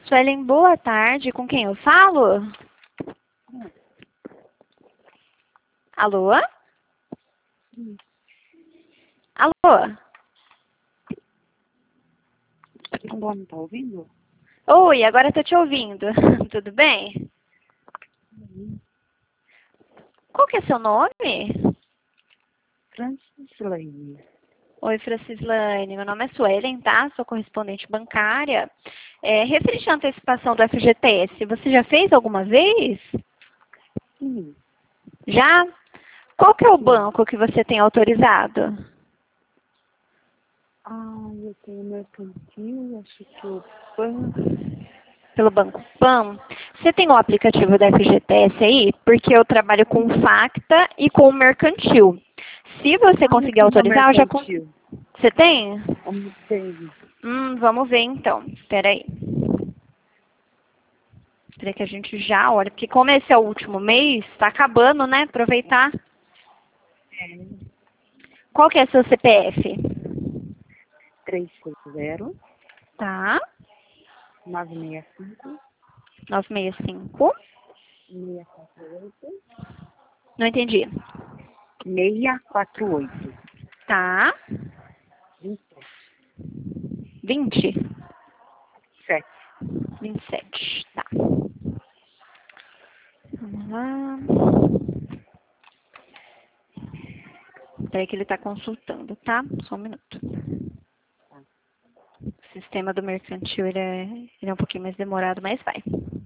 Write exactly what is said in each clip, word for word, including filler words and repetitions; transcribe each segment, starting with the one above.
Suelen, boa tarde. Com quem eu falo? Alô? Hum. Alô? Agora não tá ouvindo? Oi, agora estou te ouvindo. Tudo bem? Uhum. Qual que é seu nome? Francis Lane. Oi, Francislane. Meu nome é Suelen, tá? Sou correspondente bancária. É, referente à antecipação do F G T S, você já fez alguma vez? Sim. Já? Qual que é o Sim. banco que você tem autorizado? Ah, eu tenho mercantil, acho que o PAN. Pelo Banco Pan? Você tem o aplicativo da F G T S aí? Porque eu trabalho com o Facta e com o Mercantil. Se você Ah, eu conseguir tenho uma autorizar, eu já consigo. mercantil. Você tem? Como tem? Hum, vamos ver então. Espera aí. Espera que a gente já olha. Porque como esse é o último mês, está acabando, né? Aproveitar. É. Qual que é seu C P F? três seis zero, Tá. nove seis cinco, nove seis cinco. seis quatro oito. Não entendi. seis quatro oito. Tá. vinte vinte. e sete. vinte e sete. Tá. Vamos lá. Espera que ele está consultando, tá? Só um minuto. O sistema do mercantil ele é, ele é um pouquinho mais demorado, mas vai.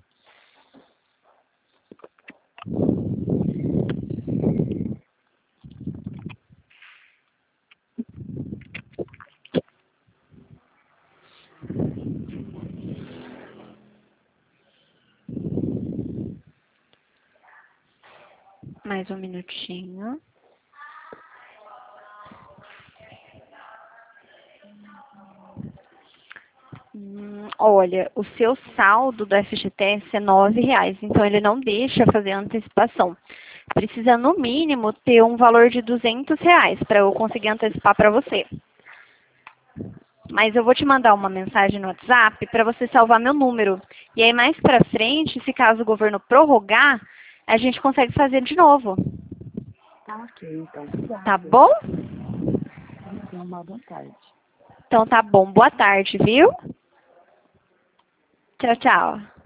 Mais um minutinho. Hum, olha, o seu saldo do F G T S é nove reais, então ele não deixa fazer antecipação. Precisa, no mínimo, ter um valor de duzentos reais para eu conseguir antecipar para você. Mas eu vou te mandar uma mensagem no WhatsApp para você salvar meu número. E aí, mais para frente, se caso o governo prorrogar, a gente consegue fazer de novo. Tá ok, então. Obrigada. Tá bom? Então, uma boa tarde. Então tá bom. Boa tarde, viu? Tchau, tchau.